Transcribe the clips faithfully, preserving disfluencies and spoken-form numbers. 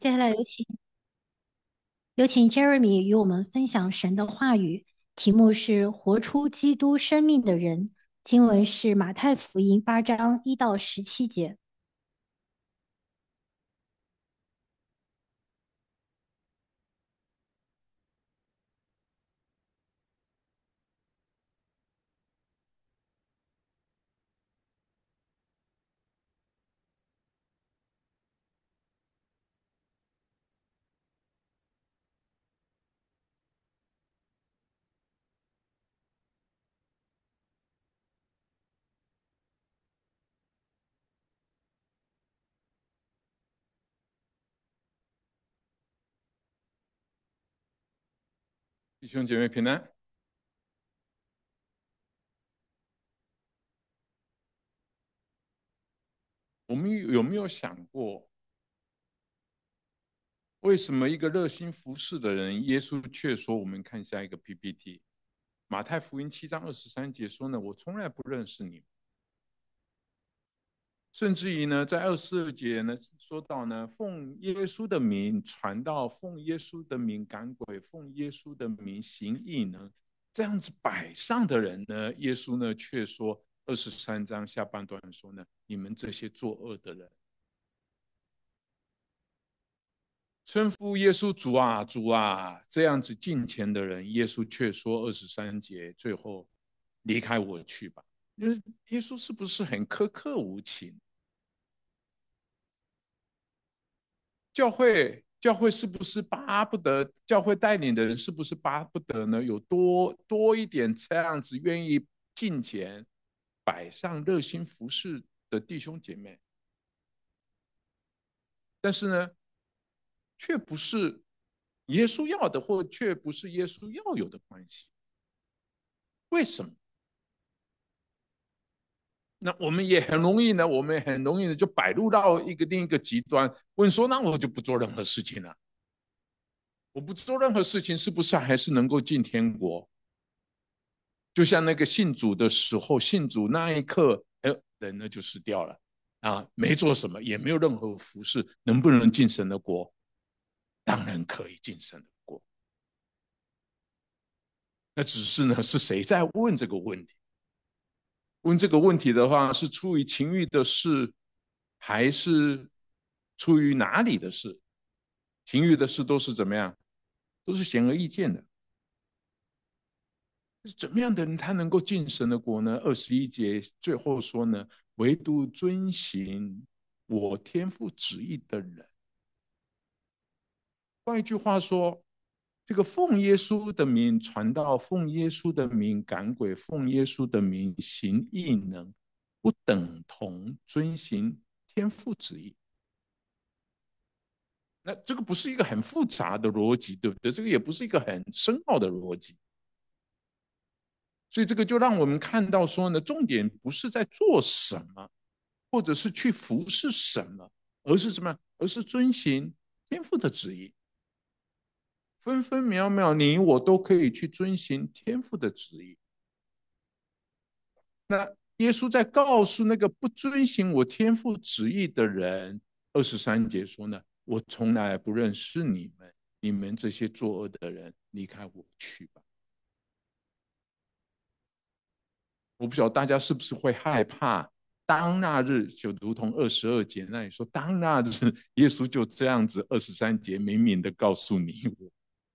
接下来有请有请 Jeremy 与我们分享神的话语，题目是“活出基督生命的人”。经文是马太福音八章一到十七节。 弟兄姐妹平安。我们有没有想过，为什么一个热心服侍的人，耶稣却说，我们看下一个 P P T， 马太福音七章二十三节说呢，我从来不认识你们。甚至于呢，在二十二节呢，说到呢，奉耶稣的名传道，奉耶稣的名赶鬼，奉耶稣的名行异能，这样子摆上的人呢，耶稣呢却说，二十三章下半段说呢，你们这些作恶的人，称呼耶稣主啊主啊，这样子敬虔的人，耶稣却说二十三节最后离开我去吧。耶稣是不是很苛刻无情？教会教会是不是巴不得，教会带领的人是不是巴不得呢？有多多一点这样子愿意敬虔、摆上热心服侍的弟兄姐妹，但是呢，却不是耶稣要的，或却不是耶稣要有的关系。为什么？那我们也很容易呢，我们很容易的就摆入到一个另一个极端，问说，那我就不做任何事情了。我不做任何事情，是不是还是能够进天国？就像那个信主的时候，信主那一刻，哎，人呢就死掉了啊，没做什么，也没有任何服饰，能不能进神的国？当然可以进神的国。那只是呢，是谁在问这个问题？问这个问题的话，是出于情欲的事，还是出于哪里的事？情欲的事都是怎么样？都是显而易见的。怎么样的人他能够进神的国呢？二十一节最后说呢，唯独遵行我天父旨意的人。换一句话说，这个奉耶稣的名传道，奉耶稣的名赶鬼，奉耶稣的名行异能，不等同遵行天父旨意。那这个不是一个很复杂的逻辑，对不对？这个也不是一个很深奥的逻辑。所以这个就让我们看到说呢，重点不是在做什么，或者是去服侍什么，而是什么？而是遵行天父的旨意。分分秒秒，你我都可以去遵行天父的旨意。那耶稣在告诉那个不遵行我天父旨意的人，二十三节说呢，我从来不认识你们，你们这些作恶的人，离开我去吧。我不晓得大家是不是会害怕，当那日就如同二十二节那里说，当那日耶稣就这样子，二十三节明明的告诉你我，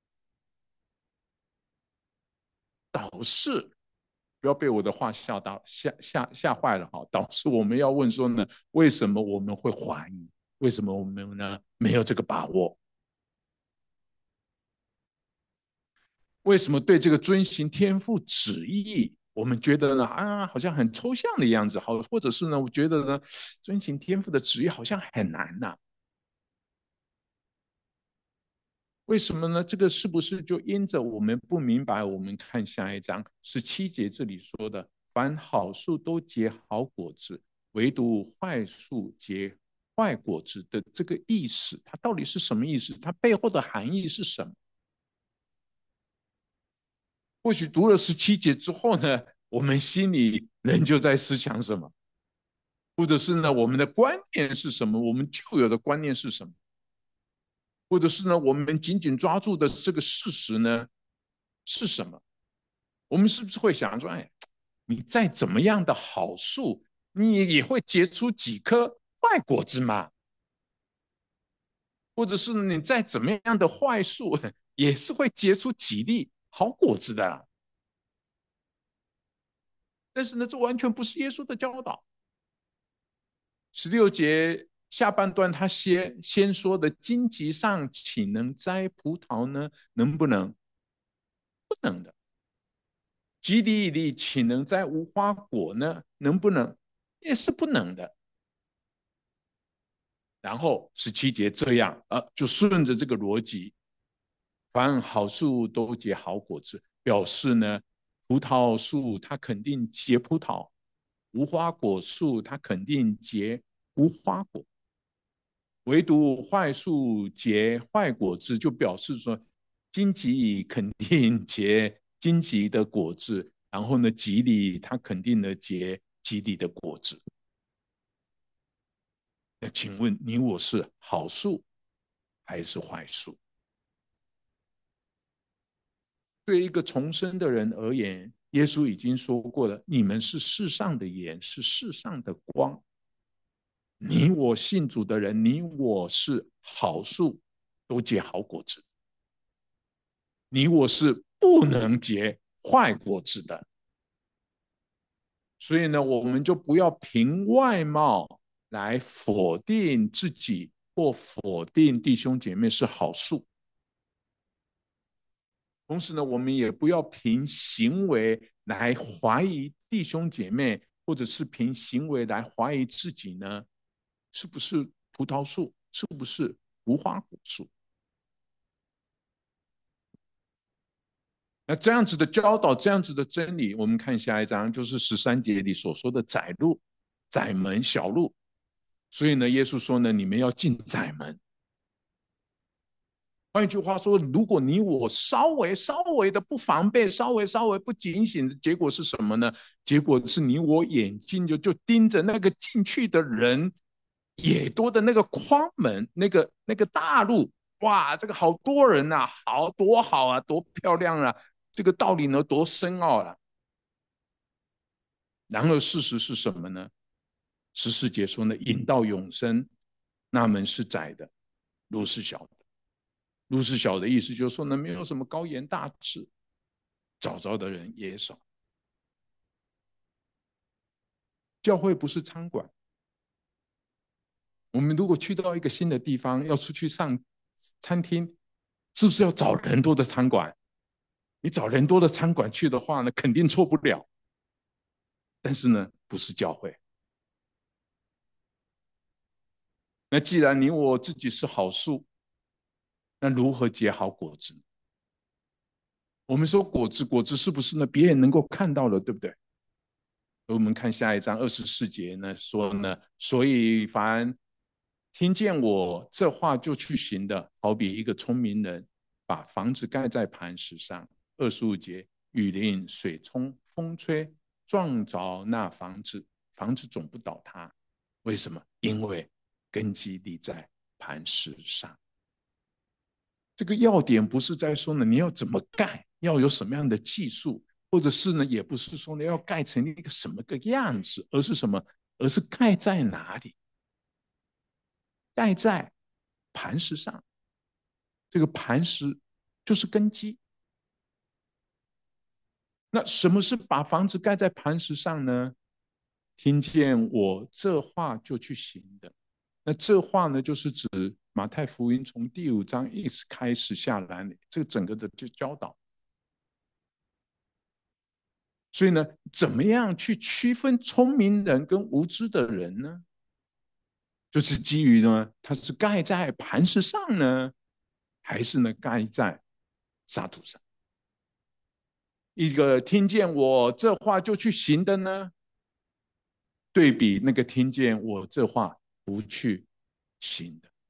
导致不要被我的话吓到吓吓吓坏了哈，导致我们要问说呢，为什么我们会怀疑？为什么我们呢没有这个把握？为什么对这个遵行天父旨意，我们觉得呢啊，好像很抽象的样子，好，或者是呢，我觉得呢，遵行天父的旨意好像很难呐、啊？为什么呢？这个是不是就因着我们不明白？我们看下一章十七节这里说的，凡好树都结好果子，唯独坏树结坏果子的这个意思，它到底是什么意思？它背后的含义是什么？或许读了十七节之后呢，我们心里仍旧在思想什么，或者是呢，我们的观念是什么？我们旧有的观念是什么？ 或者是呢，我们紧紧抓住的这个事实呢是什么？我们是不是会想说，哎，你再怎么样的好树，你也会结出几颗坏果子嘛？或者是你再怎么样的坏树，也是会结出几粒好果子的。但是呢，这完全不是耶稣的教导。十六节下半段，他先先说的荆棘上岂能摘葡萄呢？能不能？不能的。基地里岂能摘无花果呢？能不能？也是不能的。然后十七节这样，呃，就顺着这个逻辑，凡好树都结好果子，表示呢，葡萄树它肯定结葡萄，无花果树它肯定结无花果。唯独坏树结坏果子，就表示说荆棘肯定结荆棘的果子，然后呢，吉利它肯定的结吉利的果子。那请问你我是好树还是坏树？对一个重生的人而言，耶稣已经说过了，你们是世上的盐，是世上的光。你我信主的人，你我是好树，都结好果子。你我是不能结坏果子的。所以呢，我们就不要凭外貌来否定自己或否定弟兄姐妹是好树。同时呢，我们也不要凭行为来怀疑弟兄姐妹，或者是凭行为来怀疑自己呢，是不是葡萄树，是不是无花果树。那这样子的教导，这样子的真理，我们看下一章，就是十三节里所说的窄路、窄门、小路。所以呢，耶稣说呢，你们要进窄门。换一句话说，如果你我稍微稍微的不防备，稍微稍微不警醒，结果是什么呢？结果是你我眼睛就就盯着那个进去的人耳朵的那个框门，那个那个大路，哇，这个好多人啊，好多好啊，多漂亮啊！这个道理呢，多深奥啊！然而事实是什么呢？十四节说呢，引到永生，那门是窄的，路是小的。路是小的意思就是说呢，没有什么高言大志，找着的人也少。教会不是餐馆，我们如果去到一个新的地方，要出去上餐厅，是不是要找人多的餐馆？你找人多的餐馆去的话呢，肯定错不了。但是呢，不是教会。那既然你我自己是好树，那如何结好果子？我们说果子，果子是不是呢？别人能够看到了，对不对？我们看下一章二十四节呢，说呢，所以凡听见我这话就去行的，好比一个聪明人把房子盖在磐石上。二十五节，雨淋、水冲、风吹，撞着那房子，房子总不倒塌。为什么？因为根基立在磐石上。这个要点不是在说呢，你要怎么盖，要有什么样的技术，或者是呢，也不是说呢要盖成一个什么个样子，而是什么？而是盖在哪里？盖在磐石上。这个磐石就是根基。那什么是把房子盖在磐石上呢？听见我这话就去行的。那这话呢，就是指马太福音从第五章一直开始下来，这个整个的教导。所以呢，怎么样去区分聪明人跟无知的人呢？就是基于呢，它是盖在磐石上呢，还是呢盖在沙土上？一个听见我这话就去行的呢，对比那个听见我这话不去行的。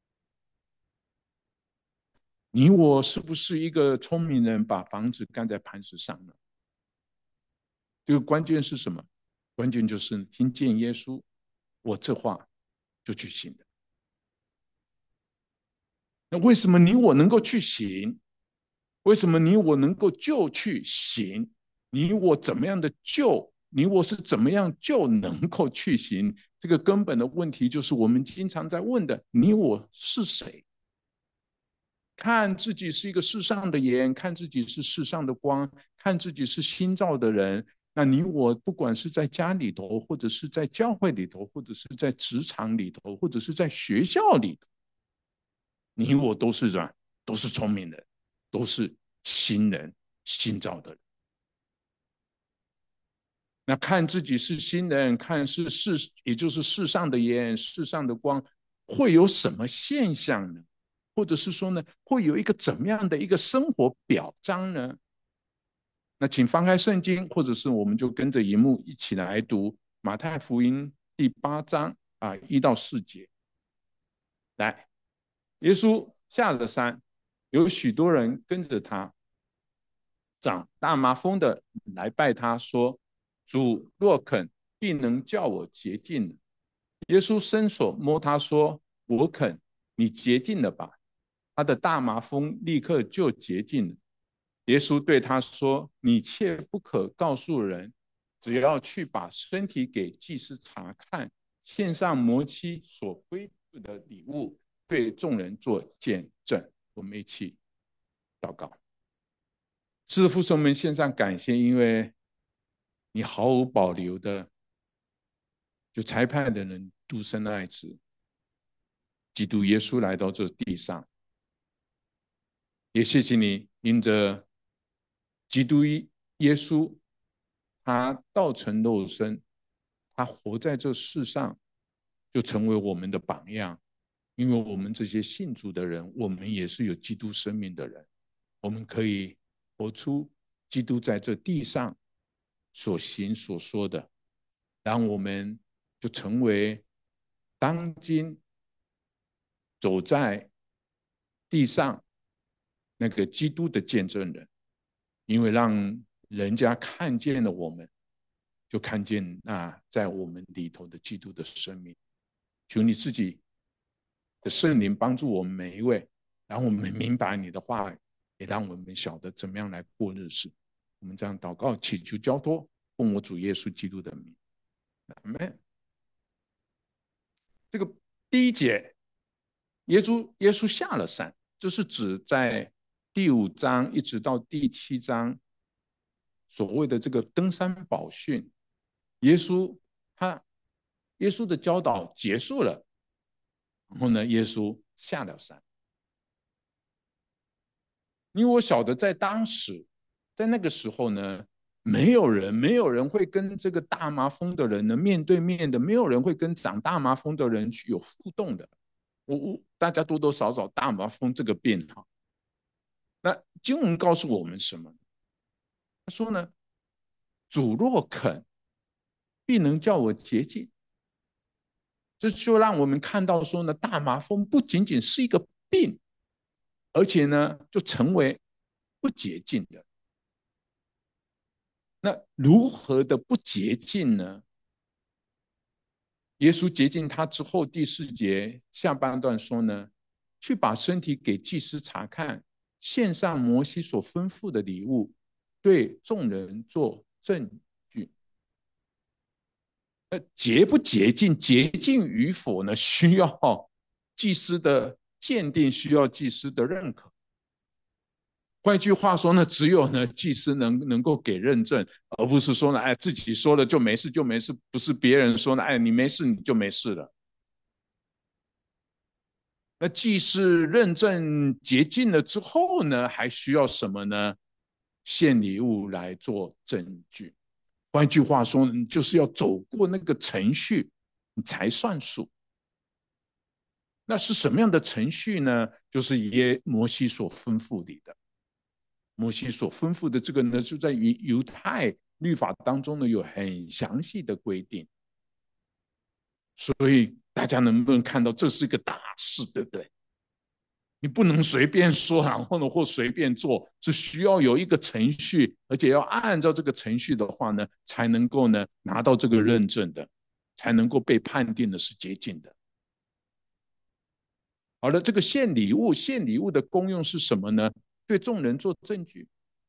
你我是不是一个聪明人，把房子盖在磐石上呢？这个关键是什么？关键就是听见耶稣，我这话就去行的。 那为什么你我能够去行？为什么你我能够就去行？你我怎么样的就？你我是怎么样就能够去行？这个根本的问题就是我们经常在问的：你我是谁？看自己是一个世上的盐，看自己是世上的光，看自己是新造的人。那你我不管是在家里头，或者是在教会里头，或者是在职场里头，或者是在学校里头，你我都是人，都是聪明人，都是新人，新造的人。那看自己是新人，看是世，也就是世上的盐，世上的光，会有什么现象呢？或者是说呢，会有一个怎么样的一个生活表彰呢？那请翻开圣经，或者是我们就跟着荧幕一起来读马太福音第八章啊一到四节。来，耶稣下了山，有许多人跟着他。长大麻风的来拜他说：主若肯，必能叫我洁净。耶稣伸手摸他说：我肯，你洁净了吧。他的大麻风立刻就洁净了。耶稣对他说：你切不可告诉人，只要去把身体给祭司查看，献上摩西所恢复的礼物，对众人做见证。我们一起祷告。是父神们献上感谢，因为你毫无保留的就差派的人独生爱子基督耶稣来到这地上，也谢谢你因着基督耶稣他道成肉身，他活在这世上，就成为我们的榜样。因为我们这些信主的人，我们也是有基督生命的人，我们可以活出基督在这地上所行所说的，让我们就成为当今走在地上那个基督的见证人。因为让人家看见了我们，就看见那在我们里头的基督的生命。求你自己的圣灵帮助我们每一位，让我们明白你的话，也让我们晓得怎么样来过日子。我们这样祷告祈求交托，奉我主耶稣基督的名，阿们。这个第一节，耶稣耶稣下了山，这是指在第五章一直到第七章所谓的这个登山宝训。耶稣他耶稣的教导结束了，然后呢，耶稣下了山。因为我晓得在当时，在那个时候呢，没有人，没有人会跟这个大麻风的人呢面对面的，没有人会跟长大麻风的人去有互动的。我我大家多多少少大麻风这个病哈，那经文告诉我们什么？他说呢，主若肯，必能叫我洁净。这就让我们看到说呢，大麻风不仅仅是一个病，而且呢，就成为不洁净的。那如何的不洁净呢？耶稣洁净他之后，第四节下半段说呢，去把身体给祭司查看，献上摩西所吩咐的礼物，对众人做证据。那洁不洁净，洁净与否呢？需要祭司的鉴定，需要祭司的认可。换句话说呢，只有呢祭司能能够给认证，而不是说呢，哎，自己说了就没事就没事，不是别人说呢，哎，你没事你就没事了。那祭司认证洁净了之后呢，还需要什么呢？献礼物来做证据。换句话说，你就是要走过那个程序，你才算数。那是什么样的程序呢？就是耶摩西所吩咐你的。摩西所吩咐的这个呢，就在于犹太律法当中呢有很详细的规定，所以大家能不能看到这是一个大事，对不对？你不能随便说，然后呢或随便做，是需要有一个程序，而且要按照这个程序的话呢，才能够呢拿到这个认证的，才能够被判定的是洁净的。 好了，这个献礼物，献礼物的功用是什么呢？对众人做证据，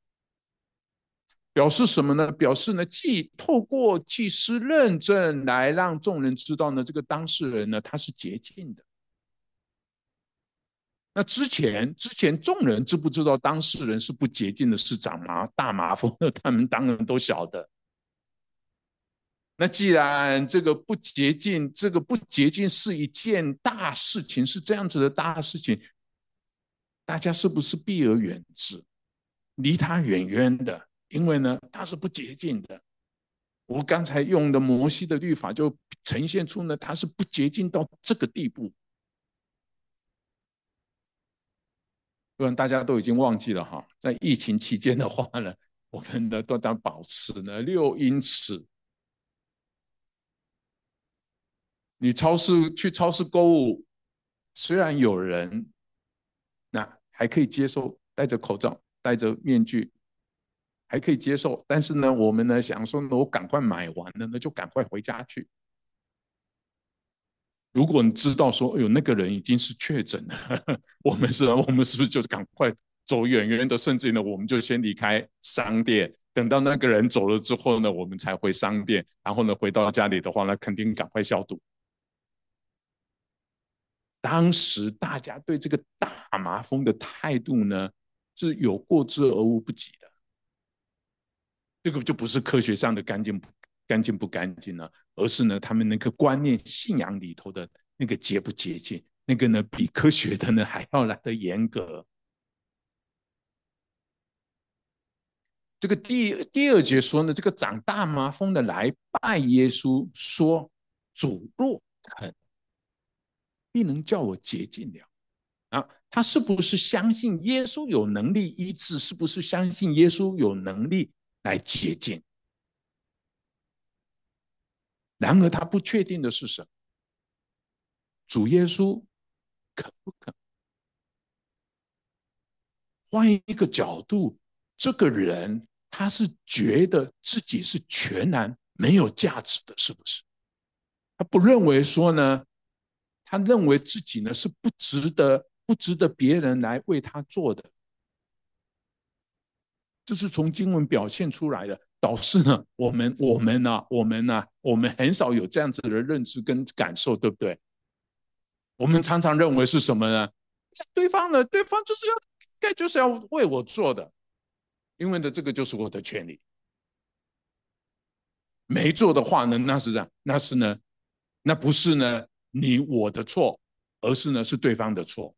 表示什么呢？表示呢，既透过祭司认证来让众人知道呢，这个当事人呢他是洁净的。那之前之前众人知不知道当事人是不洁净的，是长麻大麻风的？他们当然都晓得。那既然这个不洁净，这个不洁净是一件大事情，是这样子的大事情，大家是不是避而远之，离他远远的？因为呢，他是不洁净的。我刚才用的摩西的律法就呈现出呢，他是不洁净到这个地步。不然大家都已经忘记了哈，在疫情期间的话呢，我们呢都当保持呢六英尺。你超市去超市购物，虽然有人，那还可以接受戴着口罩、戴着面具，还可以接受。但是呢，我们呢想说呢，我赶快买完了，那就赶快回家去。如果你知道说，哎呦，那个人已经是确诊了，我们是，我们是不是就赶快走远远的，甚至呢，我们就先离开商店，等到那个人走了之后呢，我们才回商店，然后呢，回到家里的话呢，肯定赶快消毒。当时大家对这个大麻风的态度呢，是有过之而无不及的。这个就不是科学上的干净不干净不干净了，而是呢他们那个观念信仰里头的那个洁不洁净，那个呢比科学的呢还要来的严格。这个第第二节说呢，这个长大麻风的来拜耶稣，说：主若肯，必能叫我洁净了。啊，他是不是相信耶稣有能力医治？是不是相信耶稣有能力来洁净？然而他不确定的是什么？主耶稣肯不肯？换一个角度，这个人他是觉得自己是全然没有价值的，是不是？他不认为说呢，他认为自己呢是不值得，不值得别人来为他做的。这是从经文表现出来的。导致呢，我们我们呢、啊，我们呢、啊，我们很少有这样子的认知跟感受，对不对？我们常常认为是什么呢？对方呢，对方就是要应该就是要为我做的，因为呢，这个就是我的权利。没做的话呢，那是这样，那是呢，那不是呢你我的错，而是呢是对方的错。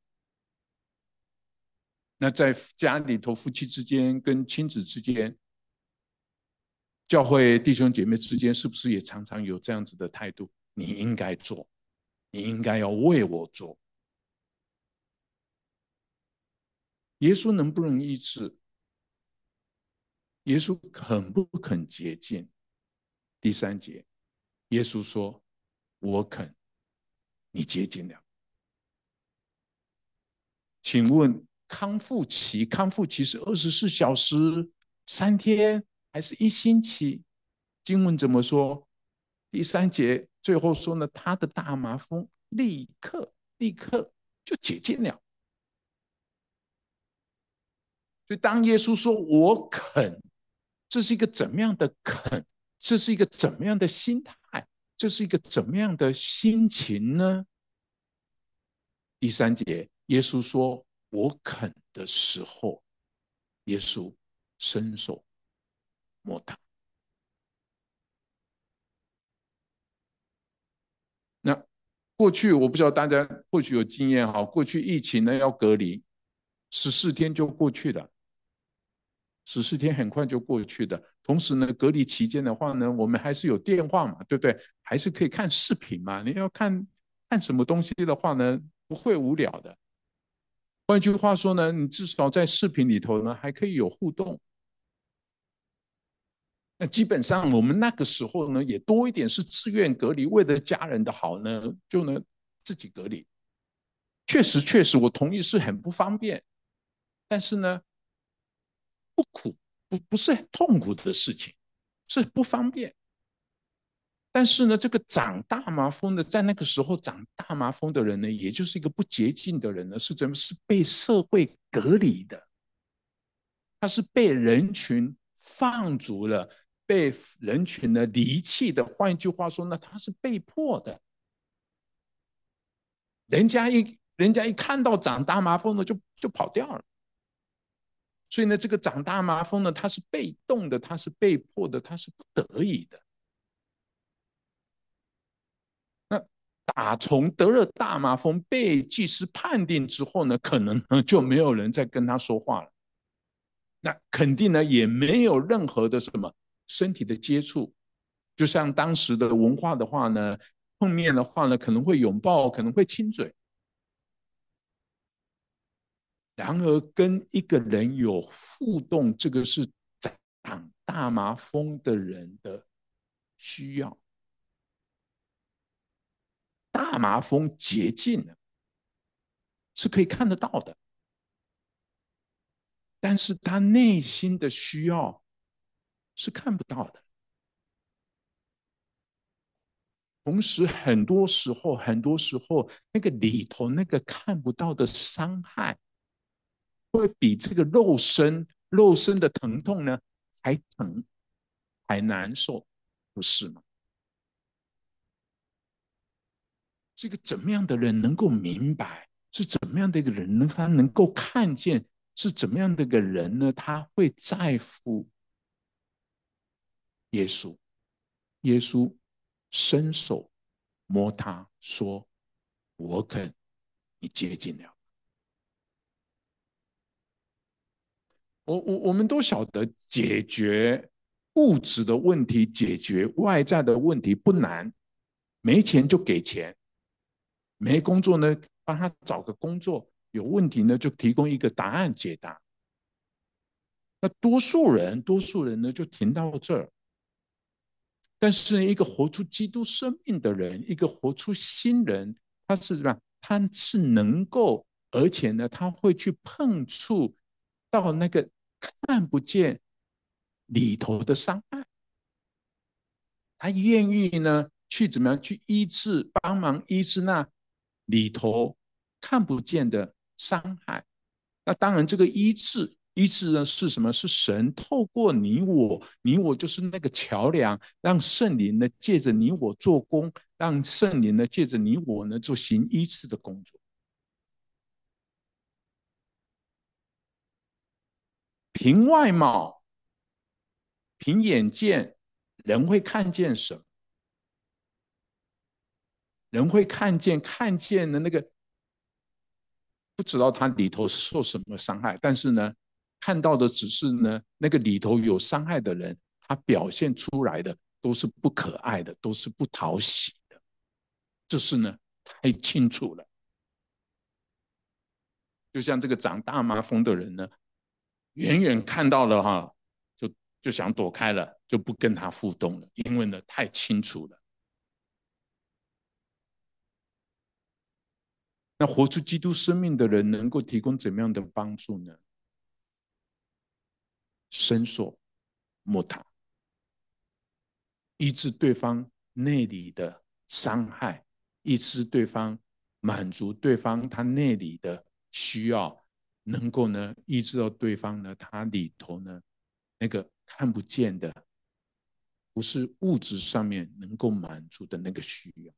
那在家里头，夫妻之间跟亲子之间，教会弟兄姐妹之间，是不是也常常有这样子的态度？你应该做，你应该要为我做。耶稣能不能医治？耶稣肯不肯洁净？第三节，耶稣说：我肯，你洁净了。请问康复期，康复期是二十四小时、三天还是一星期？经文怎么说？第三节最后说呢，他的大麻风立刻立刻就解禁了。所以当耶稣说我肯，这是一个怎么样的肯？这是一个怎么样的心态？这是一个怎么样的心情呢？第三节，耶稣说我肯的时候，耶稣伸手摸他。那过去我不知道大家或许有经验哈，过去疫情呢要隔离十四天就过去了，十四天很快就过去的。同时呢，隔离期间的话呢，我们还是有电话嘛，对不对？还是可以看视频嘛。你要看看什么东西的话呢，不会无聊的。换句话说呢，你至少在视频里头呢，还可以有互动。那基本上我们那个时候呢，也多一点是自愿隔离，为了家人的好呢，就呢自己隔离。确实，确实，我同意是很不方便，但是呢，不苦，不不是很痛苦的事情，是不方便。 但是呢，这个长大麻风的，在那个时候长大麻风的人呢，也就是一个不洁净的人呢，是怎么是被社会隔离的？他是被人群放逐了，被人群呢离弃的。换一句话说呢，他是被迫的。人家一人家一看到长大麻风呢，就就跑掉了。所以呢，这个长大麻风呢，他是被动的，他是被迫的，他是不得已的。那打从得了大麻风被祭司判定之后呢，可能呢就没有人再跟他说话了。那肯定呢也没有任何的什么身体的接触，就像当时的文化的话呢，碰面的话呢可能会拥抱，可能会亲嘴。然而跟一个人有互动，这个是长大麻风的人的需要。大麻风洁净了，是可以看得到的，但是他内心的需要是看不到的。同时，很多时候，很多时候，那个里头那个看不到的伤害，会比这个肉身肉身的疼痛呢还疼，还难受，不是吗？这个怎么样的人能够明白？是怎么样的一个人呢？他能够看见是怎么样的一个人呢？他会在乎耶稣，耶稣伸手摸他，说：“我肯，你接近了。”我我我们都晓得，解决物质的问题，解决外在的问题不难，没钱就给钱，没工作呢，帮他找个工作，有问题呢就提供一个答案解答。那多数人，多数人呢就停到这儿。但是一个活出基督生命的人，一个活出新人，他是什么？他是能够，而且呢，他会去碰触到那个看不见里头的伤害，他愿意呢去怎么样去医治，帮忙医治那里头看不见的伤害。那当然，这个医治，医治呢是什么？是神透过你我，你我就是那个桥梁，让圣灵呢借着你我做工，让圣灵呢借着你我呢做行医治的工作。凭外貌，凭眼见，人会看见什么？人会看见看见的那个，不知道他里头受什么伤害，但是呢，看到的只是呢那个里头有伤害的人，他表现出来的都是不可爱的，都是不讨喜的，这是呢太清楚了。就像这个长大麻风的人呢，远远看到了哈，就就想躲开了，就不跟他互动了，因为呢太清楚了。那活出基督生命的人能够提供怎么样的帮助呢？伸手摸他，医治对方内里的伤害，医治对方，满足对方他内里的需要，能够呢医治到对方呢他里头呢那个看不见的，不是物质上面能够满足的那个需要，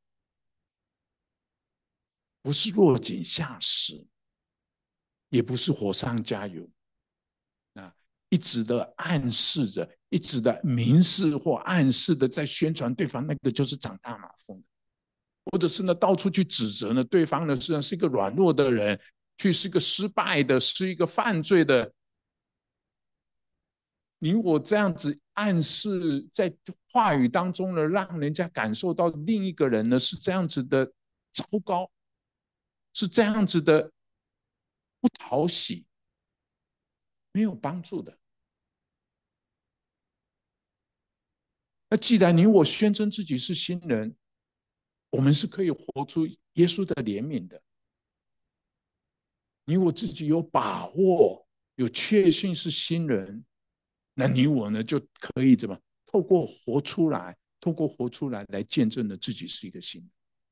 不是落井下石，也不是火上加油。啊，一直的暗示着，一直的明示或暗示的在宣传对方那个就是长大麻风的，或者是呢到处去指责呢对方呢实际上是一个软弱的人，去是一个失败的，是一个犯罪的。你我这样子暗示在话语当中呢，让人家感受到另一个人呢是这样子的糟糕，是这样子的不讨喜，没有帮助的。那既然你我宣称自己是新人，我们是可以活出耶稣的怜悯的。你我自己有把握，有确信是新人，那你我呢就可以怎么透过活出来， 透过活出来来见证了自己是一个新人。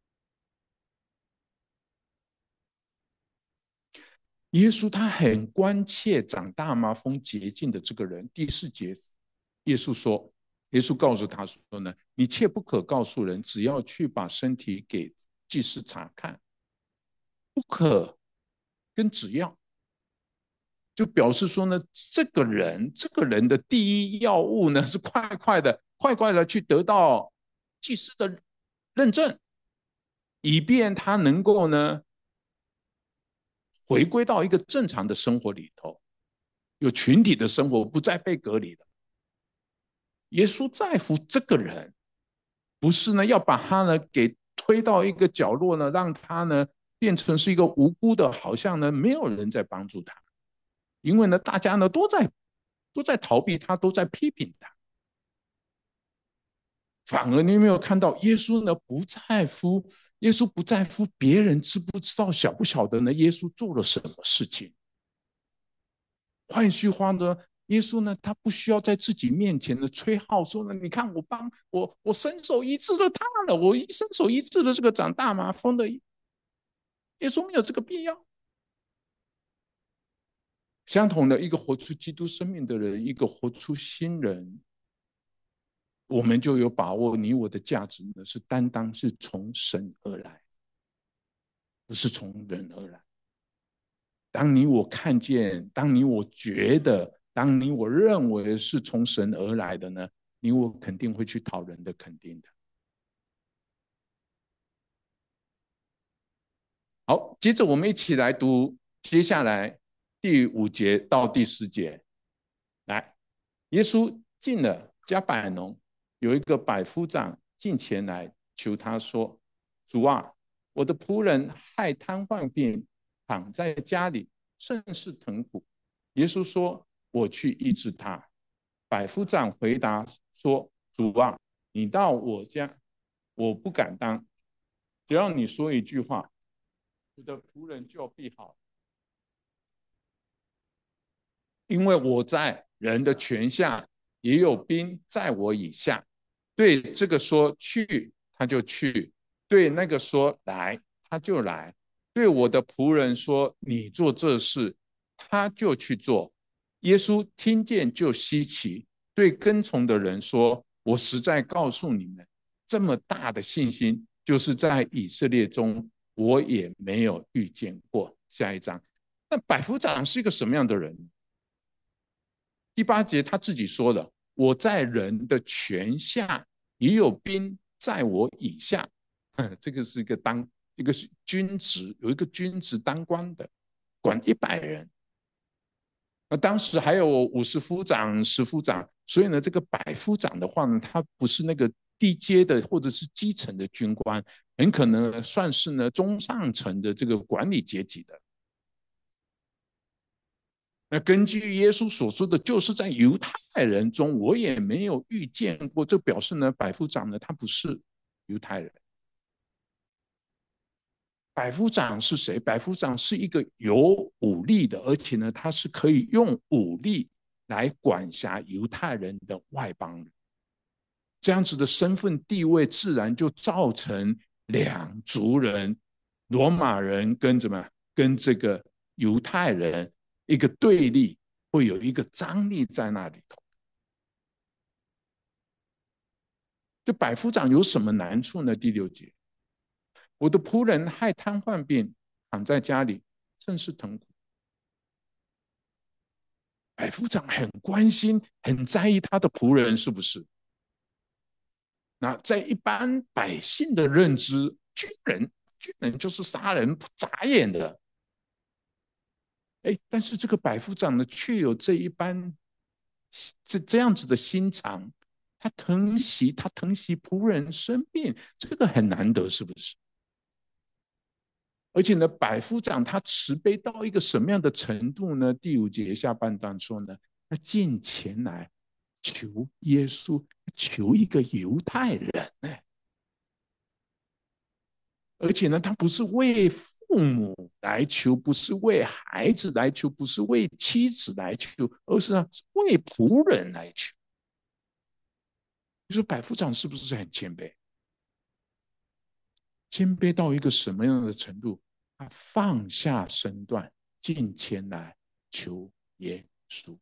耶稣他很关切长大麻风洁净的这个人。第四节，耶稣说，耶稣告诉他说呢，你切不可告诉人，只要去把身体给祭司查看。不可跟只要，就表示说呢，这个人这个人的第一要务呢，是快快的快快的去得到祭司的认证，以便他能够呢回归到一个正常的生活里头，有群体的生活，不再被隔离了。耶稣在乎这个人，不是呢要把他呢给推到一个角落呢，让他呢变成是一个无辜的，好像呢没有人在帮助他，因为呢大家呢都在都在逃避他，都在批评他。反而你有没有看到耶稣呢不在乎，耶稣不在乎别人知不知道晓不晓得呢耶稣做了什么事情。换句话呢，耶稣呢他不需要在自己面前的吹号说呢，你看我帮我我伸手医治了他了，我伸手医治了这个长大麻风的。耶稣没有这个必要。相同的，一个活出基督生命的人，一个活出新人，我们就有把握，你我的价值呢是担当是从神而来，不是从人而来。当你我看见，当你我觉得，当你我认为是从神而来的呢，你我肯定会去讨人的肯定的。好，接着我们一起来读接下来第五节到第十节。来，耶稣进了迦百农，有一个百夫长进前来求他说：“主啊，我的仆人害瘫痪病，躺在家里，甚是疼苦。”耶稣说：“我去医治他。”百夫长回答说：“主啊，你到我家，我不敢当，只要你说一句话，我的仆人就必好，因为我在人的权下，也有兵在我以下。对这个说去，他就去；对那个说来，他就来；对我的仆人说你做这事，他就去做。”耶稣听见就稀奇，对跟从的人说：“我实在告诉你们，这么大的信心，就是在以色列中，我也没有遇见过。”下一章，那百夫长是一个什么样的人？第八节他自己说的：“我在人的权下，也有兵在我以下。”这个是一个当一个军职，有一个军职当官的，管一百人。那当时还有五十夫长、十夫长，所以呢，这个百夫长的话呢，他不是那个低阶的或者是基层的军官，很可能算是呢中上层的这个管理阶级的。那根据耶稣所说的，就是在犹太人中，我也没有遇见过。这表示呢，百夫长呢，他不是犹太人。百夫长是谁？百夫长是一个有武力的，而且呢，他是可以用武力来管辖犹太人的外邦人。这样子的身份地位，自然就造成两族人，罗马人跟怎么跟这个犹太人一个对立，会有一个张力在那里头。这百夫长有什么难处呢？第六节，我的仆人害瘫痪病，躺在家里，甚是疼苦。百夫长很关心，很在意他的仆人，是不是？那在一般百姓的认知，军人军人就是杀人不眨眼的。哎，但是这个百夫长呢，却有这一般这这样子的心肠，他疼惜他疼惜仆人生病，这个很难得，是不是？而且呢，百夫长他慈悲到一个什么样的程度呢？第五节下半段说呢，他进前来求耶稣，求一个犹太人呢，而且呢，他不是为父母来求，不是为孩子来求，不是为妻子来求，而是为仆人来求。 你说百夫长是不是很谦卑？谦卑到一个什么样的程度？他放下身段，进前来求耶稣。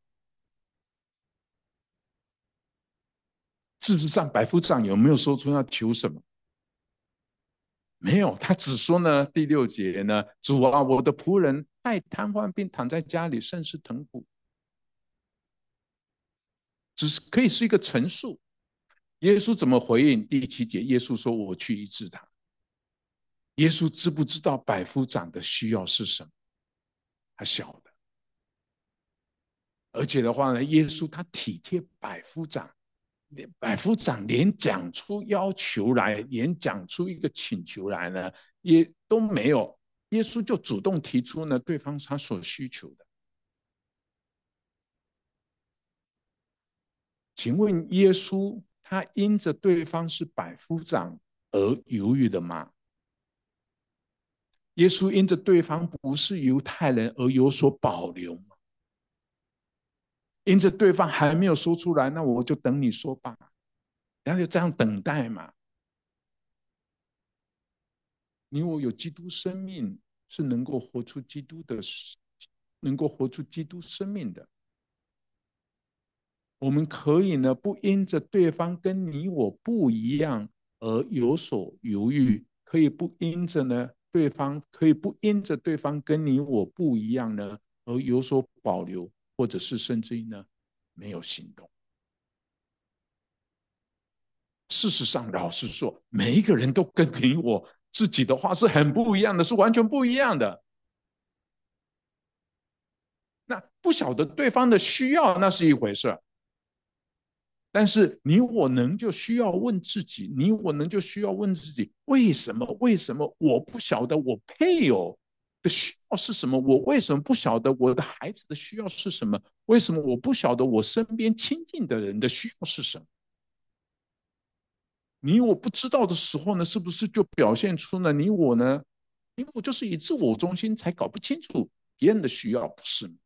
事实上，百夫长有没有说出要求什么？没有，他只说呢，第六节呢，主啊，我的仆人爱瘫痪并躺在家里，甚是疼苦。只是可以是一个陈述。耶稣怎么回应？第七节，耶稣说：“我去医治他。”耶稣知不知道百夫长的需要是什么？他晓得。而且的话呢，耶稣他体贴百夫长，百夫长连讲出要求来，连讲出一个请求来呢，也都没有。耶稣就主动提出呢，对方他所需求的。请问耶稣他因着对方是百夫长而犹豫的吗？耶稣因着对方不是犹太人而有所保留吗？因着对方还没有说出来，那我就等你说吧，然后就这样等待嘛。你我有基督生命，是能够活出基督的，能够活出基督生命的。我们可以呢，不因着对方跟你我不一样而有所犹豫，可以不因着呢对方，可以不因着对方跟你我不一样呢而有所保留，或者是甚至于呢没有行动。事实上，老实说，每一个人都跟你我自己的话是很不一样的，是完全不一样的。那不晓得对方的需要，那是一回事。但是你我能就需要问自己，你我能就需要问自己，为什么？为什么我不晓得我配偶的需要是什么？我为什么不晓得我的孩子的需要是什么？为什么我不晓得我身边亲近的人的需要是什么？你我不知道的时候呢，是不是就表现出了你我呢？因为我就是以自我中心，才搞不清楚别人的需要，不是吗？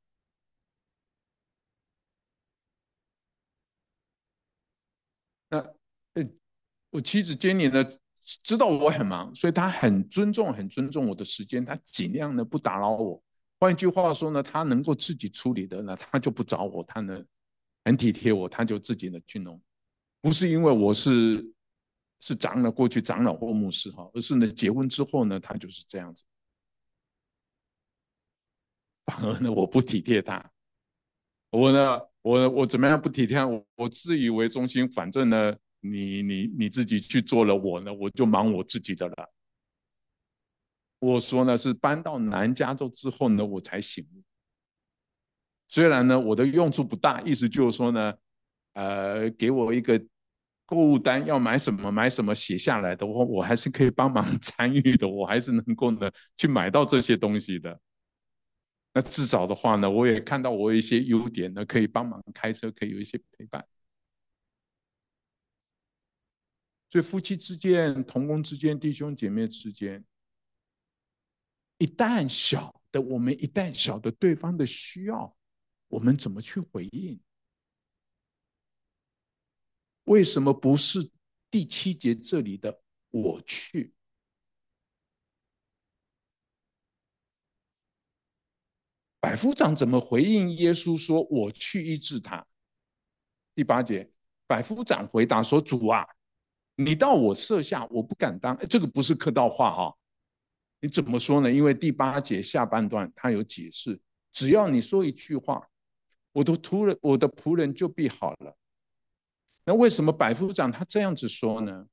那呃，我妻子 Jenny 呢，知道我很忙，所以她很尊重、很尊重我的时间，她尽量呢不打扰我。换一句话说呢，她能够自己处理的呢，她就不找我，她呢很体贴我，她就自己呢去弄。不是因为我是是长老，过去长老或牧师哈，而是呢结婚之后呢，她就是这样子。反而呢，我不体贴她，我呢，我我怎么样不体贴我？我自以为中心，反正呢，你你你自己去做了，我呢我就忙我自己的了。我说呢，是搬到南加州之后呢，我才醒悟。虽然呢，我的用处不大，意思就是说呢，呃，给我一个购物单，要买什么买什么写下来的，我我还是可以帮忙参与的，我还是能够呢去买到这些东西的。那至少的话呢，我也看到我有一些优点呢，可以帮忙开车，可以有一些陪伴。所以夫妻之间、同工之间、弟兄姐妹之间，一旦晓得我们一旦晓得对方的需要，我们怎么去回应？为什么不是第七节这里的我去？百夫长怎么回应耶稣说我去医治他？第八节，百夫长回答说：“主啊，你到我舍下，我不敢当。”这个不是客套话哈、哦。你怎么说呢？因为第八节下半段他有解释，只要你说一句话，我的仆人，我的仆人就必好了。那为什么百夫长他这样子说呢？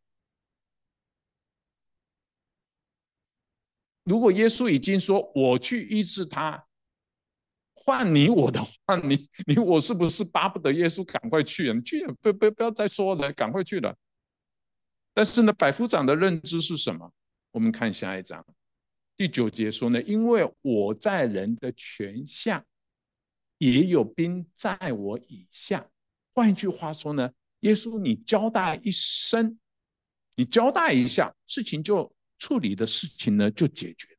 如果耶稣已经说我去医治他，换你我的话，你你我是不是巴不得耶稣赶快去？你去，不不不要再说了，赶快去了。但是呢，百夫长的认知是什么？我们看下一章第九节说呢，因为我在人的权下，也有兵在我以下。换一句话说呢，耶稣你交代一声，你交代一下，事情就处理的事情呢就解决。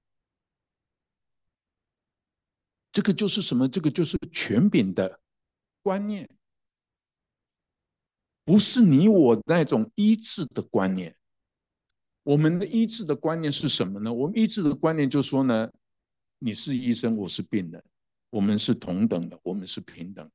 这个就是什么？这个就是权柄的观念。 不是你我那种医治的观念。我们的医治的观念是什么呢？我们医治的观念就是说呢，你是医生，我是病人，我们是同等的，我们是平等的。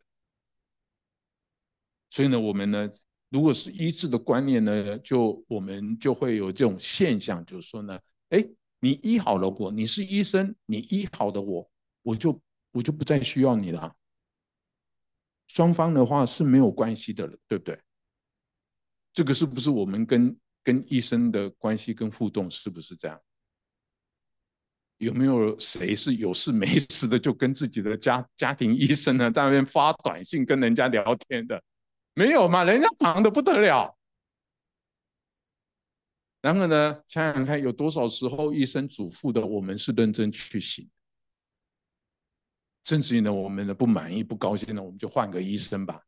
所以呢，我们呢，如果是医治的观念呢，就我们就会有这种现象，就是说呢，哎，你医好了我，你是医生，你医好的我，我就我就不再需要你了啊。双方的话是没有关系的了，对不对？这个是不是我们跟跟医生的关系跟互动是不是这样？有没有谁是有事没事的就跟自己的家家庭医生呢在那边发短信跟人家聊天的？没有嘛，人家忙得不得了。然后呢，想想看，有多少时候医生嘱咐的，我们是认真去行，甚至于呢，我们的不满意、不高兴呢，我们就换个医生吧。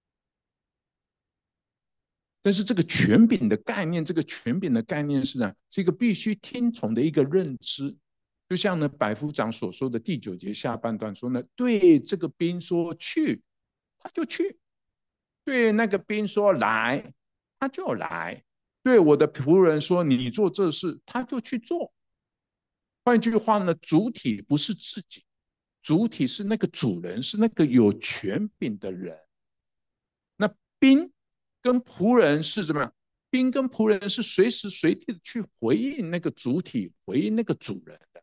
但是这个权柄的概念，这个权柄的概念是呢，是一个必须听从的一个认知。就像呢，百夫长所说的第九节下半段说呢，对这个兵说去，他就去；对那个兵说来，他就来；对我的仆人说你做这事，他就去做。换句话呢，主体不是自己，主体是那个主人，是那个有权柄的人。那兵跟仆人是怎么样？兵跟仆人是随时随地的去回应那个主体，回应那个主人的，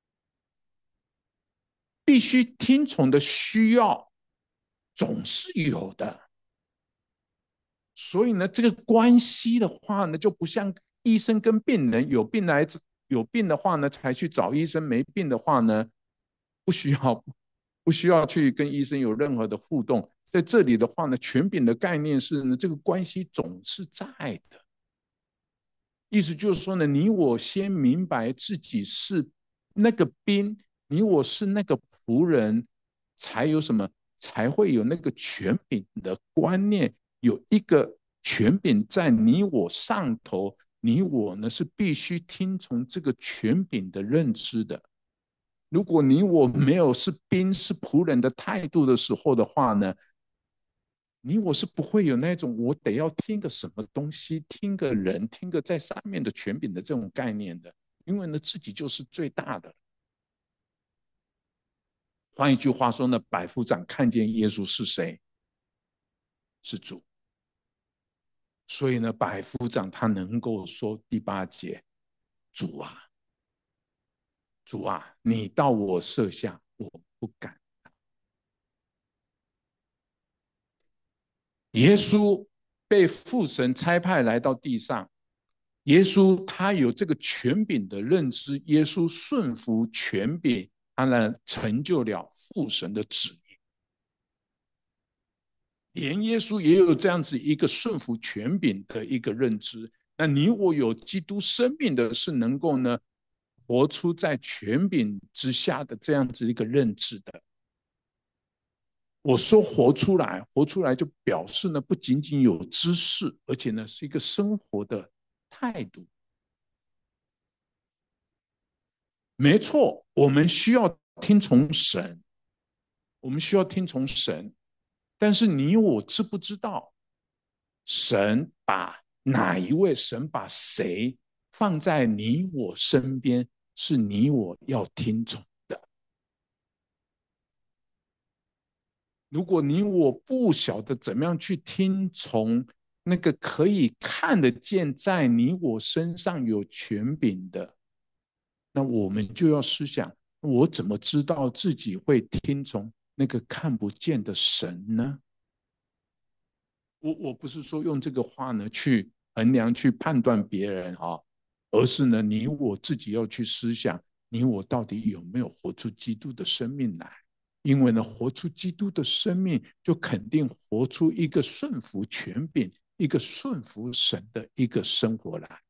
必须听从的需要总是有的。所以呢，这个关系的话呢，就不像医生跟病人有病来有病的话呢，才去找医生；没病的话呢，不需要不需要去跟医生有任何的互动。在这里的话呢，权柄的概念是呢，这个关系总是在的。意思就是说呢，你我先明白自己是那个兵，你我是那个仆人，才有什么，才会有那个权柄的观念，有一个权柄在你我上头，你我呢是必须听从这个权柄的认知的。如果你我没有是兵是仆人的态度的时候的话呢，你我是不会有那种我得要听个什么东西，听个人，听个在上面的权柄的这种概念的，因为呢自己就是最大的。换一句话说呢，百夫长看见耶稣是谁？是主。所以呢，百夫长他能够说第八节，主啊，主啊，你到我舍下，我不敢。耶稣被父神差派来到地上，耶稣他有这个权柄的认知，耶稣顺服权柄，他呢成就了父神的旨意。连耶稣也有这样子一个顺服权柄的一个认知。那你我有基督生命的是能够呢活出在权柄之下的这样子一个认知的。我说活出来，活出来就表示呢，不仅仅有知识，而且呢是一个生活的态度。没错，我们需要听从神，我们需要听从神，但是你我知不知道，神把哪一位，神把谁放在你我身边，是你我要听从的。如果你我不晓得怎么样去听从那个可以看得见在你我身上有权柄的，那我们就要思想，我怎么知道自己会听从那个看不见的神呢？我我不是说用这个话呢去衡量、去判断别人啊，而是呢，你我自己要去思想，你我到底有没有活出基督的生命来？因为呢，活出基督的生命，就肯定活出一个顺服权柄、一个顺服神的一个生活来。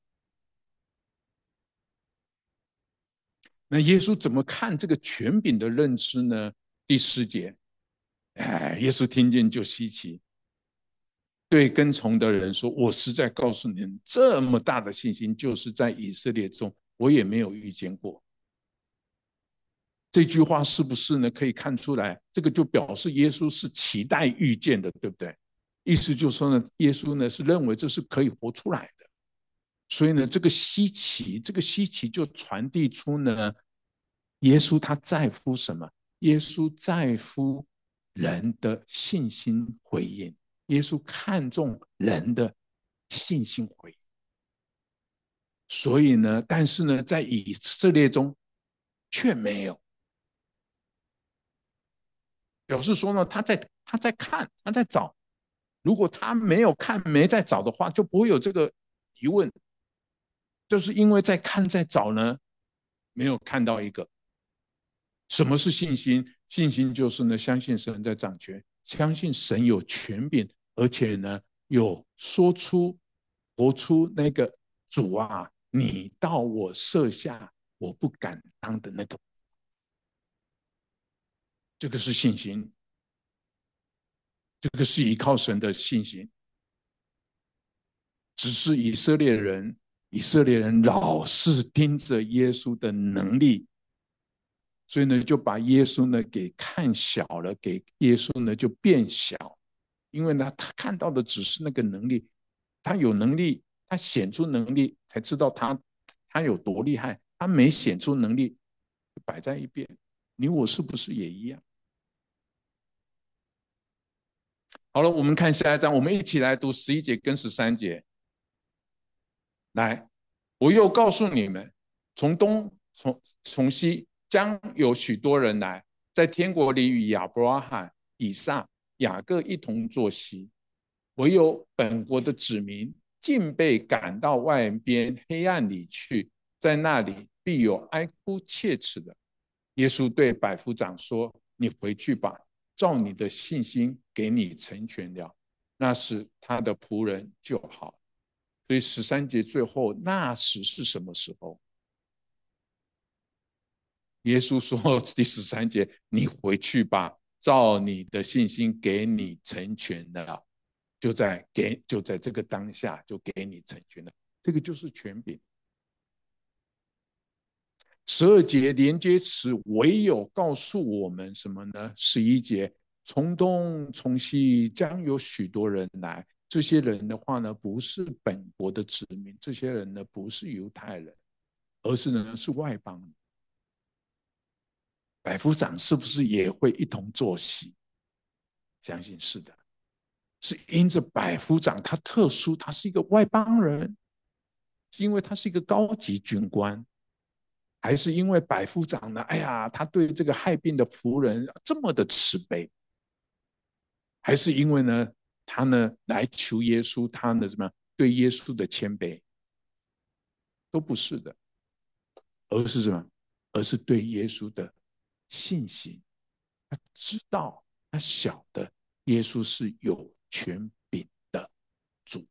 那耶稣怎么看这个权柄的认知呢？第四节，哎，耶稣听见就稀奇，对跟从的人说：“我实在告诉你们，这么大的信心，就是在以色列中，我也没有遇见过。”这句话是不是呢？可以看出来，这个就表示耶稣是期待遇见的，对不对？ 意思就是说呢，耶稣呢是认为这是可以活出来的，所以呢，这个稀奇，这个稀奇就传递出呢，耶稣他在乎什么？耶稣在乎人的信心回应，耶稣看重人的信心回应。所以呢，但是呢，在以色列中却没有，表示说呢，他在他在看，他在找。如果他没有看，没在找的话，就不会有这个疑问。就是因为在看在找呢，没有看到一个。什么是信心？信心就是呢，相信神在掌权，相信神有权柄，而且呢，有说出、活出那个主啊，你到我舍下，我不敢当的那个，这个是信心，这个是依靠神的信心。只是以色列人，以色列人老是盯着耶稣的能力，所以呢，就把耶稣呢给看小了，给耶稣呢就变小，因为呢，他看到的只是那个能力，他有能力，他显出能力，才知道他他有多厉害。他没显出能力，摆在一边。你我是不是也一样？好了，我们看下一章，我们一起来读十一节跟十三节。来，我又告诉你们，从东从从西将有许多人来，在天国里与亚伯拉罕、以撒、雅各一同坐席。唯有本国的子民竟被赶到外边黑暗里去，在那里必有哀哭切齿的。耶稣对百夫长说：“你回去吧，照你的信心给你成全了。”那时他的仆人就好。所以十三节最后，那时是什么时候？耶稣说第十三节，你回去吧，照你的信心给你成全了，就在给就在这个当下就给你成全了，这个就是权柄。十二节连接词唯有告诉我们什么呢？十一节，从东从西将有许多人来，这些人的话呢，不是本国的子民，这些人呢不是犹太人，而是呢是外邦人。百夫长是不是也会一同坐席？相信是的，是因着百夫长他特殊，他是一个外邦人，是因为他是一个高级军官，还是因为百夫长呢？哎呀，他对这个害病的仆人这么的慈悲，还是因为呢，他呢来求耶稣，他呢什么对耶稣的谦卑，都不是的，而是什么？而是对耶稣的信心。他知道，他晓得耶稣是有权柄的主。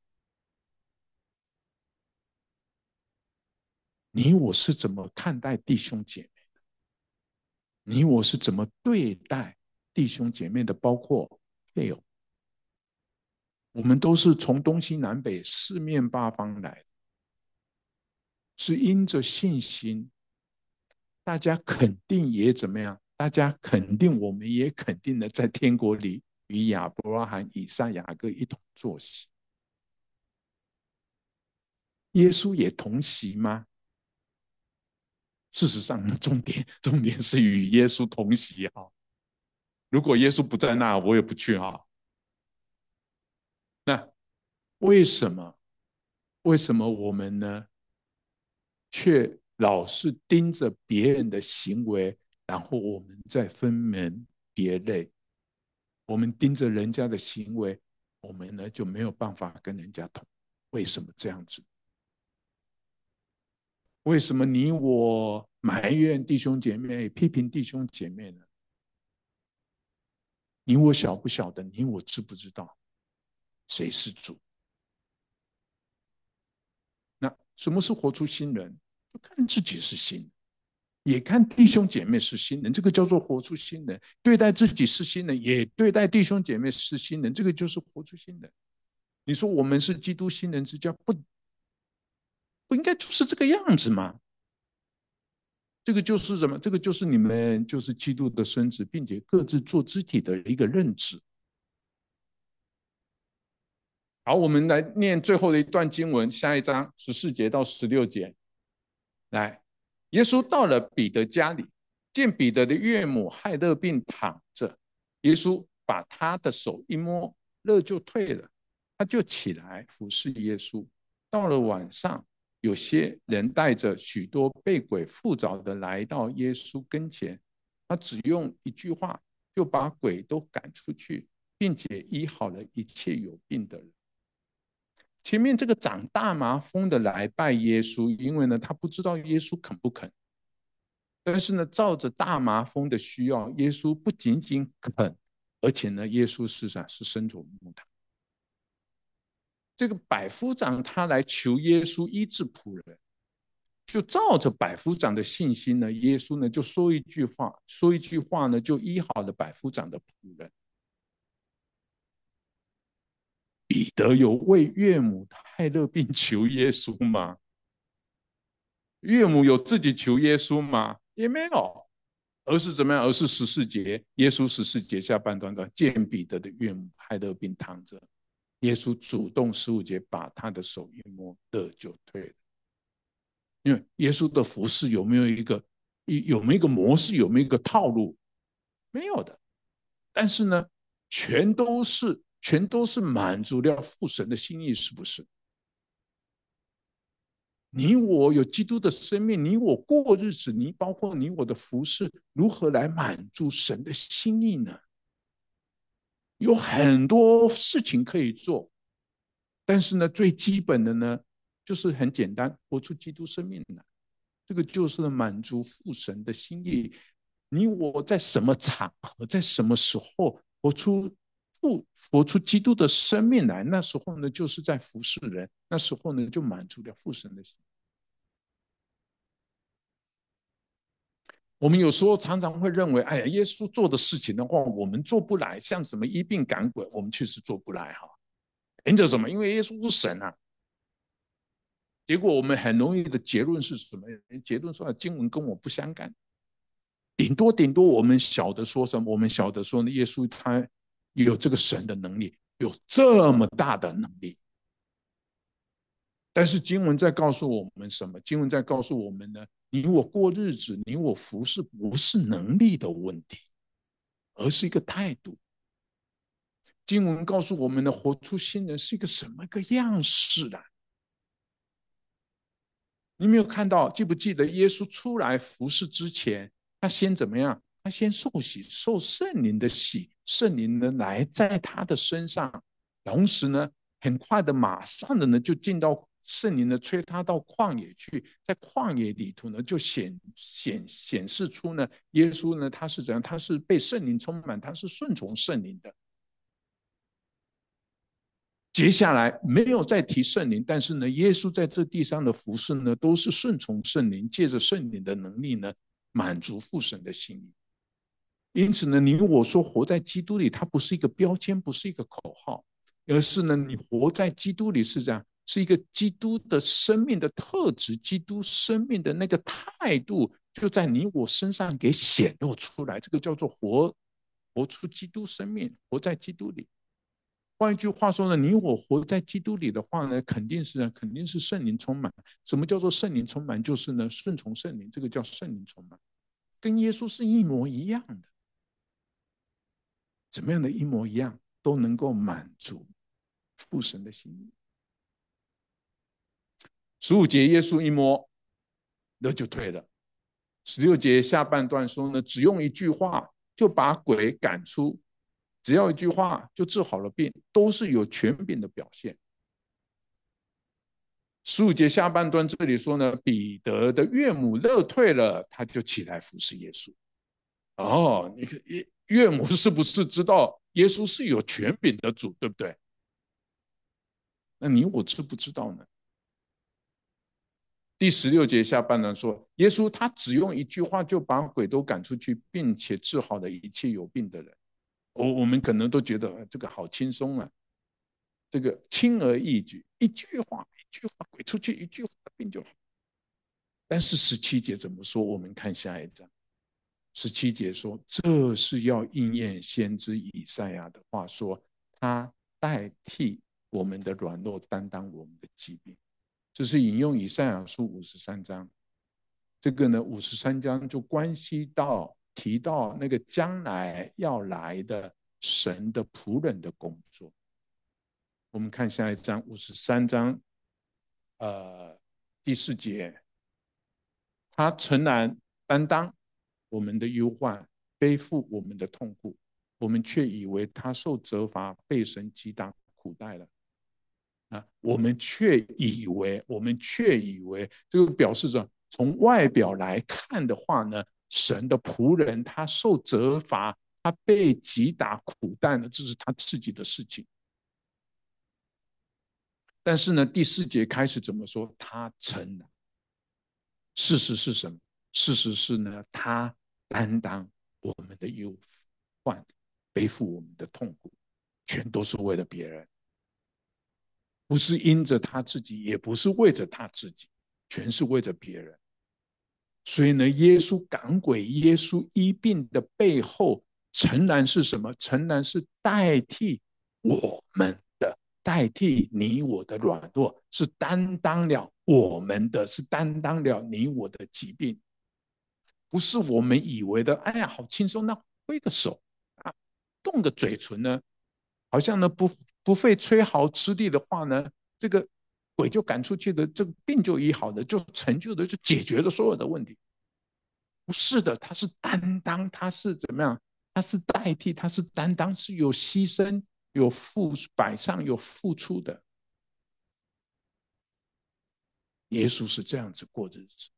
你我是怎么看待弟兄姐妹的？你我是怎么对待弟兄姐妹的？包括配偶，我们都是从东西南北四面八方来的，是因着信心，大家肯定也怎么样？大家肯定，我们也肯定的，在天国里与亚伯拉罕、以撒、雅各一同坐席。耶稣也同席吗？事实上，重点重点是与耶稣同席哈。如果耶稣不在那，我也不去哈。那为什么？为什么我们呢，却老是盯着别人的行为，然后我们再分门别类？我们盯着人家的行为，我们呢就没有办法跟人家同。为什么这样子？为什么你我埋怨弟兄姐妹，批评弟兄姐妹呢？你我晓不晓得？你我知不知道谁是主？那什么是活出新人？就看自己是新人，也看弟兄姐妹是新人，这个叫做活出新人。对待自己是新人，也对待弟兄姐妹是新人，这个就是活出新人。你说我们是基督新人之家，不不应该就是这个样子吗？这个就是什么？这个就是你们就是基督的身子，并且各自做肢体的一个认知。 好，我们来念最后的一段经文，下一章十四节到十六节。来，耶稣到了彼得家里，见彼得的岳母害热病躺着，耶稣把他的手一摸，热就退了，他就起来服侍耶稣。到了晚上，有些人带着许多被鬼附着的来到耶稣跟前，他只用一句话就把鬼都赶出去，并且医好了一切有病的人。前面这个长大麻风的来拜耶稣，因为呢他不知道耶稣肯不肯，但是呢照着大麻风的需要，耶稣不仅仅肯，而且呢耶稣是啥？是伸手摸他。这个百夫长他来求耶稣医治仆人，就照着百夫长的信心呢，耶稣呢就说一句话，说一句话呢就医好了百夫长的仆人。彼得有为岳母害热病求耶稣吗？岳母有自己求耶稣吗？也没有，而是怎么样？而是十四节，耶稣十四节下半段的见彼得的岳母害热病躺着，耶稣主动十五节把他的手一摸，热就退了。因为耶稣的服事有没有一个有没有一个模式，有没有一个套路？没有的。但是呢，全都是全都是满足了父神的心意，是不是？你我有基督的生命，你我过日子，你包括你我的服事，如何来满足神的心意呢？有很多事情可以做，但是呢，最基本的呢，就是很简单，活出基督生命来。这个就是满足父神的心意。你我在什么场合，在什么时候活出父活出基督的生命来，那时候呢，就是在服侍人，那时候呢，就满足了父神的心意。我们有时候常常会认为，哎呀，耶稣做的事情的话，我们做不来，像什么医病赶鬼，我们确实做不来哈。因着什么？因为耶稣是神啊。结果我们很容易的结论是什么？结论说经文跟我不相干。顶多顶多我们晓得说什么？我们晓得说呢，耶稣他有这个神的能力，有这么大的能力。但是经文在告诉我们什么？经文在告诉我们呢，你我过日子，你我服事，不是能力的问题，而是一个态度。经文告诉我们的活出新人是一个什么个样式啊？你没有看到？记不记得耶稣出来服侍之前，他先怎么样？他先受洗，受圣灵的洗，圣灵呢来在他的身上，同时呢，很快的，马上的呢就进到圣灵呢催他到旷野去，在旷野里头呢就显显显示出呢，耶稣呢他是怎样？他是被圣灵充满，他是顺从圣灵的。接下来没有再提圣灵，但是呢，耶稣在这地上的服事呢，都是顺从圣灵，借着圣灵的能力呢，满足父神的心意。因此呢，你我说活在基督里，它不是一个标签，不是一个口号，而是呢，你活在基督里是这样，是一个基督的生命的特质，基督生命的那个态度，就在你我身上给显露出来。这个叫做活，活出基督生命，活在基督里。换一句话说呢，你我活在基督里的话呢，肯定是肯定是圣灵充满。什么叫做圣灵充满？就是呢，顺从圣灵，这个叫圣灵充满，跟耶稣是一模一样的。怎么样的一模一样，都能够满足父神的心意。十五节，耶稣一摸，那就退了。十六节下半段说呢，只用一句话就把鬼赶出。只要一句话就治好了病，都是有权柄的表现。十五节下半段这里说呢，彼得的岳母热退了，他就起来服侍耶稣。哦，你岳母是不是知道耶稣是有权柄的主，对不对？那你我知不知道呢？第十六节下半段说，耶稣他只用一句话就把鬼都赶出去，并且治好了一切有病的人。我我们可能都觉得这个好轻松啊，这个轻而易举，一句话一句话鬼出去，一句话病就好。但是十七节怎么说？我们看下一章。十七节说，这是要应验先知以赛亚的话说，他代替我们的软弱，担当我们的疾病。这是引用以赛亚书五十三章。这个呢，五十三章就关系到提到那个将来要来的神的仆人的工作。我们看下一章，五十三章，呃，第四节，他诚然担当我们的忧患，背负我们的痛苦，我们却以为他受责罚，被神击打苦待了。啊，我们却以为，我们却以为，这个表示着从外表来看的话呢，神的仆人他受责罚，他被击打苦待呢，这是他自己的事情。但是呢，第四节开始怎么说？他承了。事实是什么？事实是呢，他担当我们的忧患，背负我们的痛苦，全都是为了别人。不是因着他自己，也不是为着他自己，全是为着别人。所以呢，耶稣赶鬼、耶稣医病的背后，诚然是什么？诚然是代替我们的，代替你我的软弱，是担当了我们的，是担当了你我的疾病。不是我们以为的，哎呀，好轻松，那挥个手啊，动个嘴唇呢，好像呢不不费吹毫之力的话呢，这个鬼就赶出去的，这个病就医好了，就成就的，就解决了所有的问题。不是的，他是担当，他是怎么样？他是代替，他是担当，是有牺牲、有付摆上、有付出的。耶稣是这样子过日子。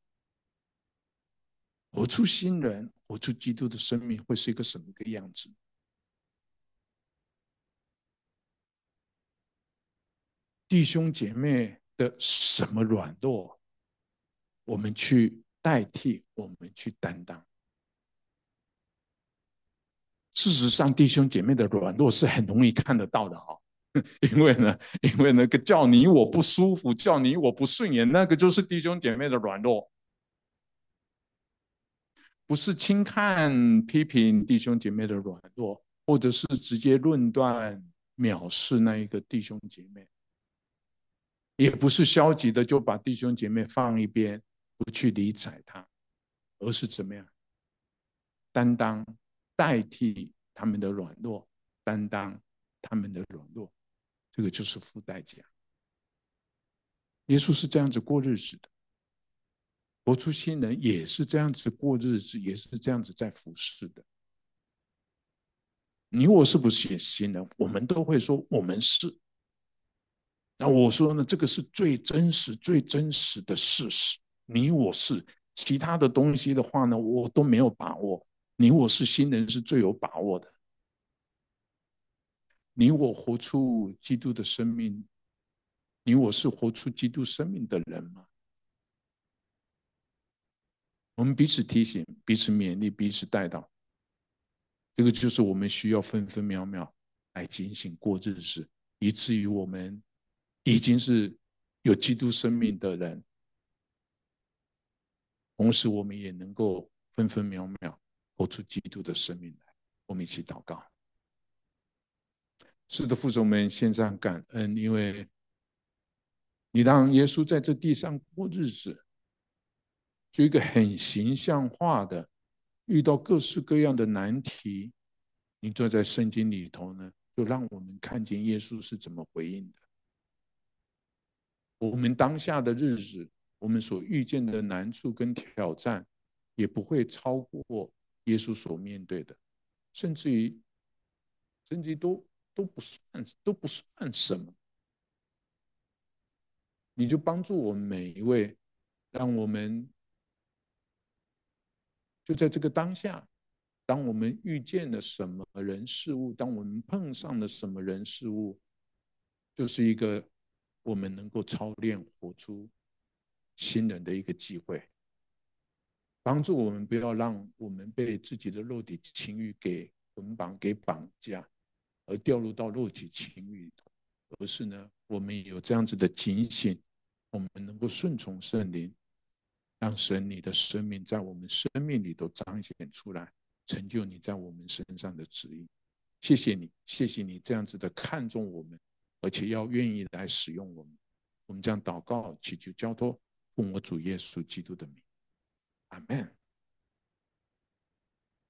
活出新人，活出基督的生命，会是一个什么个样子？弟兄姐妹的什么软弱，我们去代替，我们去担当。事实上，弟兄姐妹的软弱是很容易看得到的哈、哦，因为呢，因为那个叫你我不舒服，叫你我不顺眼，那个就是弟兄姐妹的软弱，不是轻看批评弟兄姐妹的软弱，或者是直接论断藐视那一个弟兄姐妹。也不是消极的就把弟兄姐妹放一边，不去理睬他，而是怎么样？担当，代替他们的软弱，担当他们的软弱，这个就是付代价。耶稣是这样子过日子的，活出新人也是这样子过日子，也是这样子在服侍的。你我是不是新人？我们都会说我们是。那我说呢，这个是最真实、最真实的事实。你我是，其他的东西的话呢，我都没有把握。你我是新人是最有把握的。你我活出基督的生命，你我是活出基督生命的人吗？我们彼此提醒，彼此勉励，彼此带到。这个就是我们需要分分秒秒来警醒过日子，以至于我们已经是有基督生命的人，同时我们也能够分分秒秒活出基督的生命来。我们一起祷告。是的，父神们献上感恩，因为你让耶稣在这地上过日子，就一个很形象化的，遇到各式各样的难题，你坐在圣经里头呢，就让我们看见耶稣是怎么回应的。我们当下的日子，我们所遇见的难处跟挑战，也不会超过耶稣所面对的，甚至于，甚至于都都不算都不算什么。你就帮助我们每一位，让我们就在这个当下，当我们遇见了什么人事物，当我们碰上了什么人事物，就是一个我们能够操练活出新人的一个机会，帮助我们不要让我们被自己的肉体情欲给捆绑、给绑架，而掉入到肉体情欲里头，而是呢，我们有这样子的警醒，我们能够顺从圣灵，让神你的生命在我们生命里头彰显出来，成就你在我们身上的旨意。谢谢你，谢谢你这样子的看重我们， 而且要愿意来使用我们。我们将祷告，祈求交托，奉我主耶稣基督的名，阿门。